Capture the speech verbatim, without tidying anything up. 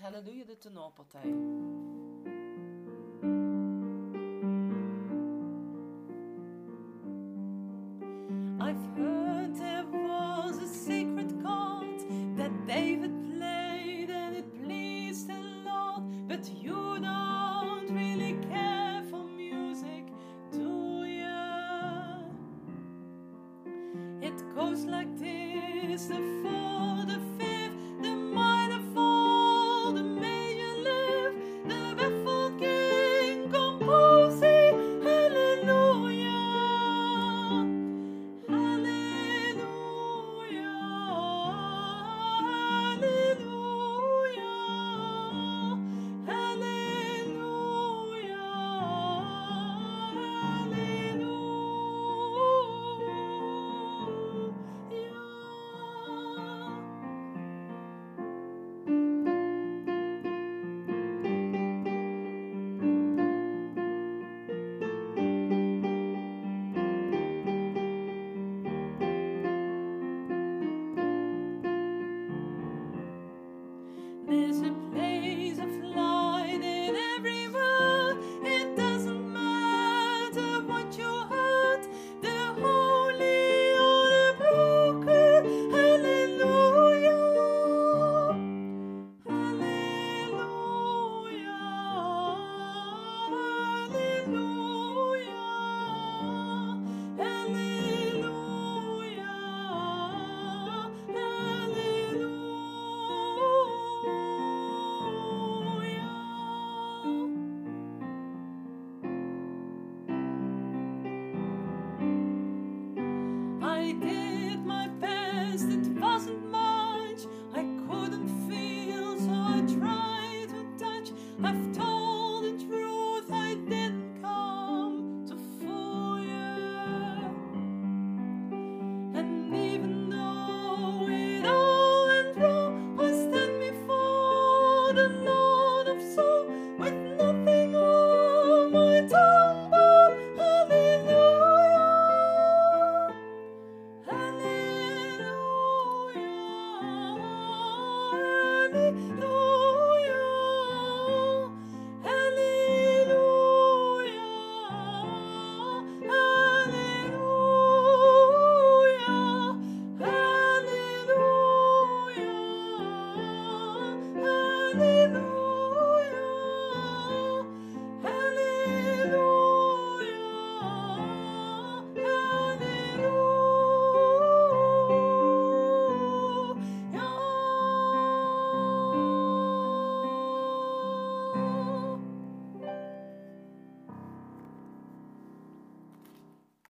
Halleluja de tenorpartij. I've heard there was a secret chord that David played and it pleased the Lord, but you don't really care for music, do ya? It goes like this: the fourth, the fifth, the minor fall, the major lift, the baffled king composing. Hallelujah, hallelujah, hallelujah, hallelujah, There's a place of light in every word. It doesn't matter what you heard, the holy or the broken. Hallelujah, hallelujah, hallelujah, hallelujah, hallelujah. I did my best, it wasn't much. I couldn't feel, so I tried to touch. I've told the truth, I didn't come to fool you. And even though it all went wrong, I stand before the Lord of Soul with nothing on my tongue but hallelujah, hallelujah, hallelujah, hallelujah, hallelujah, hallelujah, hallelujah.